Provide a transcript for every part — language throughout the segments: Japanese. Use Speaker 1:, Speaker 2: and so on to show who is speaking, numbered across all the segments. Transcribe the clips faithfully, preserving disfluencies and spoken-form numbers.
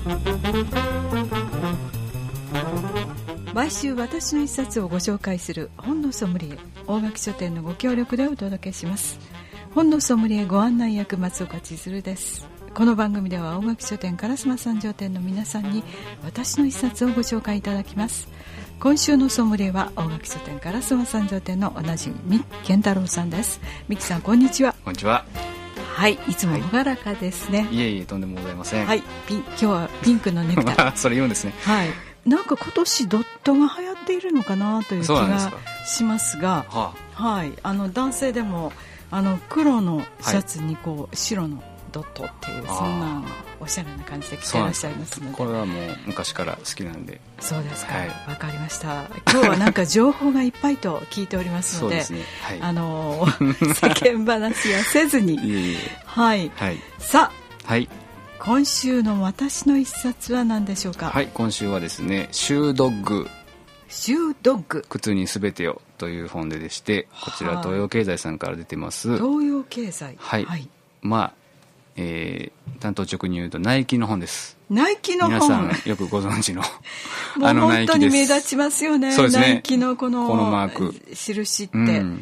Speaker 1: 毎週私の一冊をご紹介する本のソムリエ、大垣書店のご協力でお届けします。本のソムリエご案内役、松岡千鶴です。この番組では大垣書店烏丸三条店の皆さんに私の一冊をご紹介いただきます。今週のソムリエは大垣書店烏丸三条店のおなじみ三木健太郎さんです。三木さん、こんにちは。
Speaker 2: こんにちは。
Speaker 1: はい、いつも朗らかですね。
Speaker 2: はい、いえいえ、とんでもございません。
Speaker 1: はい、ピン今日はピンクのネクタイ
Speaker 2: それ言うんですね。
Speaker 1: はい、なんか今年ドットが流行っているのかなという気がしますが、はあ、はい、あの男性でもあの黒のシャツにこう、はい、白のドットっていう、そんなおしゃれな感じで着ていらっしゃいますので、
Speaker 2: これはもう昔から好きなんで。
Speaker 1: そうですか、
Speaker 2: はい、
Speaker 1: わかりました。今日はなんか情報がいっぱいと聞いておりますので、
Speaker 2: そうですね、はい、
Speaker 1: あの世間話はせずに
Speaker 2: いえいえ、
Speaker 1: はい、
Speaker 2: はい、
Speaker 1: さあ、
Speaker 2: はい、
Speaker 1: 今週の私の一冊は何でしょうか。
Speaker 2: はい、今週はですね、シュードッグ、
Speaker 1: シュードッグ、
Speaker 2: 靴にすべてをという本ででして、こちら東洋経済さんから出てます。
Speaker 1: 東洋経済、
Speaker 2: はい、はい、まあ、えー、担当直に言うとナイキの本です。
Speaker 1: ナイキの本、
Speaker 2: 皆さんよくご存知の
Speaker 1: もう本当に目立ちますよね。
Speaker 2: そうですね、
Speaker 1: ナイキのこの、
Speaker 2: このマーク、
Speaker 1: 印って、うん、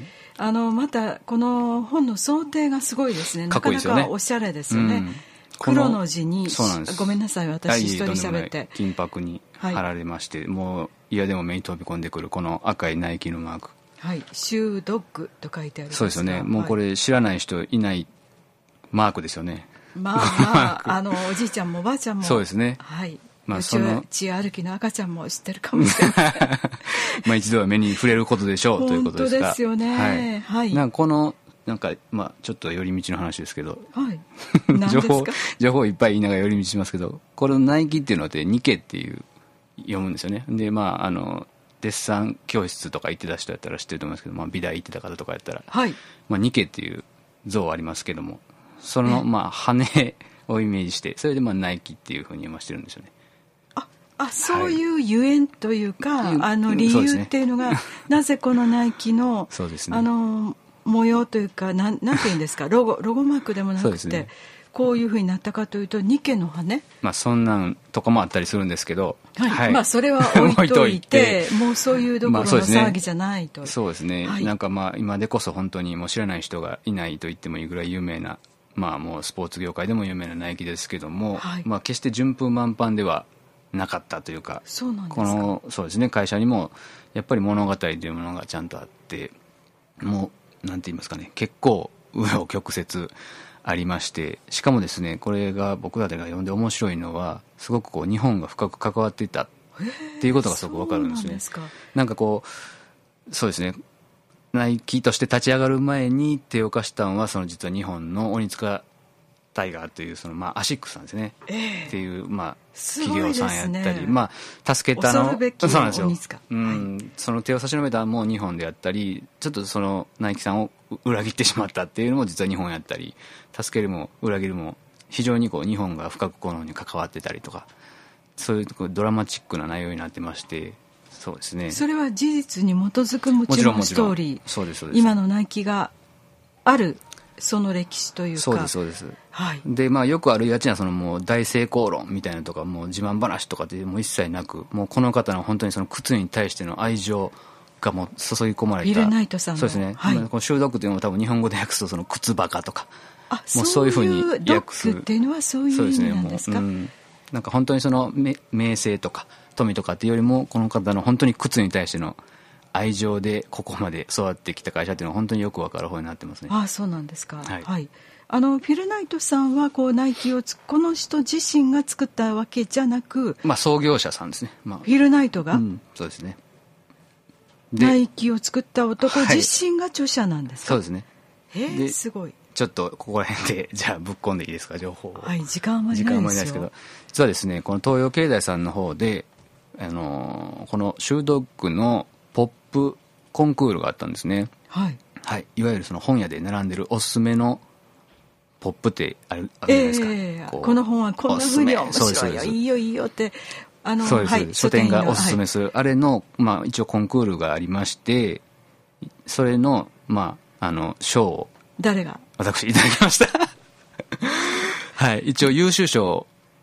Speaker 1: あのまたこの本の装丁がすごいですね。
Speaker 2: かっこいいですよね。
Speaker 1: なかなかおしゃれですよね、うん、黒の字に、ごめんなさい、私一人喋って、
Speaker 2: 金箔に貼られまして、はい、もう嫌でも目に飛び込んでくるこの赤いナイキのマーク、
Speaker 1: はい、シュードッグと書いてあるんですが、
Speaker 2: そうですよね。もうこれ知らない人いないマークですよね。
Speaker 1: まあまあ、あのおじいちゃんもおばあちゃんも、
Speaker 2: そうですね、
Speaker 1: はい、
Speaker 2: まあ、
Speaker 1: その血歩きの赤ちゃんも知ってるかもしれません
Speaker 2: まあ一度は目に触れることでしょうということですが、
Speaker 1: 本当ですよね、はいはい、
Speaker 2: なんかこのなんか、まあ、ちょっと寄り道の話ですけど、
Speaker 1: はい、
Speaker 2: 情報情報いっぱい言いながら寄り道しますけど、これのナイキっていうのってニケっていう読むんですよね。で、まあ、あのデッサン教室とか行ってた人やったら知ってると思いますけど、まあ、美大行ってた方とかやったら、
Speaker 1: はい、
Speaker 2: まあ、ニケっていう像ありますけども、その、まあ、羽をイメージして、それでまあナイキっていうふうに読ましてるんですよね。
Speaker 1: ああ、そういうゆえんというか、はい、あの理由っていうのが、なぜこのナイキの、そうですね、あの模様というか、なん、なんていうんですか、ロゴ、ロゴマークでもなくて、ね、こういうふうになったかというと、ニケの羽、
Speaker 2: まあ、そんなんとかもあったりするんですけど、
Speaker 1: はいはい、まあ、それは置いといてもうそういうどころの騒ぎじゃないと、
Speaker 2: まあ、そうですね、はい、なんかまあ今でこそ本当にもう知らない人がいないと言ってもいいぐらい有名な、まあ、もうスポーツ業界でも有名なナイキですけども、はい、まあ、決して順風満帆ではなかったというか、
Speaker 1: そうなんですか。
Speaker 2: この、そうですね、会社にもやっぱり物語というものがちゃんとあって、もうなんて言いますかね、結構紆余曲折ありまして、しかもですね、これが僕らが読んで面白いのは、すごくこう日本が深く関わっていたっていうことがすごく分かるんですね。そうなんですか。なんかこう、そうですね、ナイキとして立ち上がる前に手を貸したのは、その実は日本の鬼塚タイガーというその、まあ、アシックスなんですね、えー、っていう、まあ、企業さんやったり、ね、まあ、助けたの、
Speaker 1: 恐るべき
Speaker 2: そうなんですよ、
Speaker 1: 鬼塚、
Speaker 2: うん、はい、その手を差し伸べたもう日本であったり、ちょっとそのナイキさんを裏切ってしまったっていうのも実は日本やったり、助けるも裏切るも非常にこう日本が深くこのに関わってたりとか、そういうドラマチックな内容になってまして、そうですね、
Speaker 1: それは事実に基づくもちろんストーリー、
Speaker 2: そうですそうです、
Speaker 1: 今のナイキがあるその歴史というか、
Speaker 2: そうですそうです、
Speaker 1: はい、
Speaker 2: で、まあ、よくあるやつにはそのもう大成功論みたいなのとか、もう自慢話とかってもう一切なく、もうこの方の本当にその靴に対しての愛情がもう注ぎ込まれた、
Speaker 1: ビル・ナイトさんの、
Speaker 2: そうですね、はい、このシュードッグというのも多分日本語で訳すとその靴バカとか、
Speaker 1: あ、もうそういうふうに訳す、ドッグっていうのはそういう意味なんですか。
Speaker 2: そうですね、もう、うん、なんか本当にその名声とか富とかっていうよりも、この方の本当に靴に対しての愛情でここまで育ってきた会社っていうのは本当によく分かる方になってますね。
Speaker 1: ああ、そうなんですか。
Speaker 2: はい、
Speaker 1: はい、あのフィル・ナイトさんはこうナイキをつこの人自身が作ったわけじゃなく、
Speaker 2: まあ、創業者さんですね、まあ、
Speaker 1: フィル・ナイトが、うん、
Speaker 2: そうですね、
Speaker 1: ナイキを作った男自身が著者なんですか。
Speaker 2: はい、そうですね。
Speaker 1: へー、すごい。
Speaker 2: ちょっとここら辺でじゃあぶっ込んでいいですか、情報を。
Speaker 1: はい、時間はないですよ。時間はないですけど、
Speaker 2: 実はですね、この東洋経済さんの方で、あのー、このシュードッグのポップコンクールがあったんですね。
Speaker 1: はい、
Speaker 2: はい、いわゆるその本屋で並んでるおすすめのポップってある、あるじゃないですか、
Speaker 1: えー、こ, この本はこんなふうに面白いよ、いいよいいよって、あの、
Speaker 2: そうです、はい、書店がおすすめする、
Speaker 1: はい、
Speaker 2: あれの、まあ、一応コンクールがありまして、それの、まあ、あの賞を
Speaker 1: 誰が
Speaker 2: 私いただきましたはい、一応優秀賞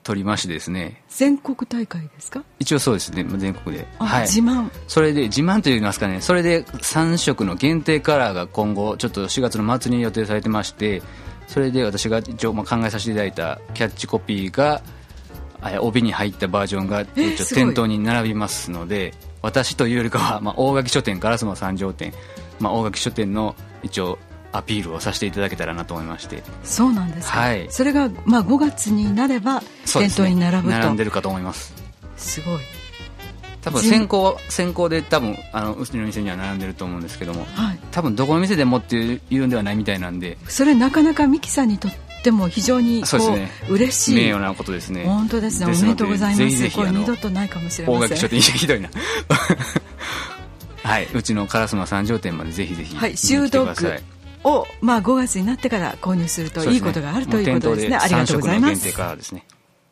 Speaker 2: 取りましてですね。
Speaker 1: 全国大会ですか？
Speaker 2: 一応そうですね、全国で。
Speaker 1: あ、
Speaker 2: はい、
Speaker 1: 自慢。
Speaker 2: それで自慢といいますかね、それでさん色の限定カラーが今後ちょっとしがつの末に予定されてまして、それで私が一応まあ考えさせていただいたキャッチコピーが帯に入ったバージョンが一応店頭に並びますので、私というよりかは、まあ、大垣書店烏丸三条店、まあ、大垣書店の一応アピールをさせていただけたらなと思いまして。
Speaker 1: そうなんですか、
Speaker 2: はい、
Speaker 1: それが、まあ、ごがつになれば店頭に並ぶと、ね、
Speaker 2: 並んでるかと思います。
Speaker 1: すごい。
Speaker 2: 多分先行先行で多分あのうちの店には並んでると思うんですけども、
Speaker 1: はい、多
Speaker 2: 分どこの店でもっていうんではないみたいなんで、
Speaker 1: それなかなかミキさんにとっても非常にこう、そうですね、嬉しい
Speaker 2: 名誉なことですね。
Speaker 1: 本当ですね。おめでとうございます。
Speaker 2: ぜひぜひ
Speaker 1: これ二度とないかもしれません。
Speaker 2: 大垣書店ひどいなはい、うちの烏丸三条店までぜひぜひ見に来てください。はい、
Speaker 1: を、まあ、ごがつになってから購入するといいことがあるということですね。ありがとうございます。
Speaker 2: さん色の限定カラーですね。